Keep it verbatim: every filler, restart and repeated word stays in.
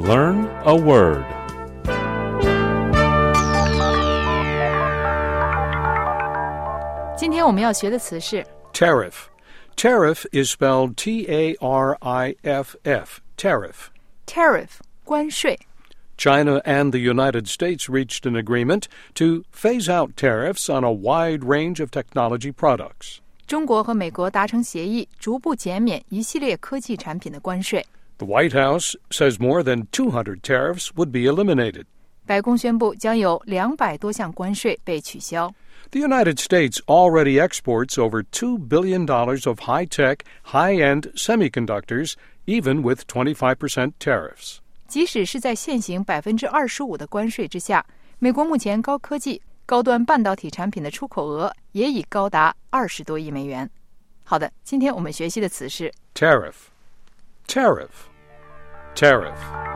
Learn a word. Today 今天我们要学的词是 Tariff. Tariff is spelled T A R I F F. Tariff. tariff 关税。 China and the United States reached an agreement to phase out tariffs on a wide range of technology products. 中国和美国达成协议，逐步减免一系列科技产品的关税。 The White House says more than two hundred tariffs would be eliminated. 白宫宣布将有两百多项关税被取消。 The United States already exports over two billion dollars of high-tech, high-end semiconductors, even with twenty-five percent tariffs. 即使是在现行 百分之二十五 的关税之下，美国目前高科技、高端半导体产品的出口额也已高达二十多亿美元。好的，今天我们学习的词是 Tariff. Tariff. Tariff.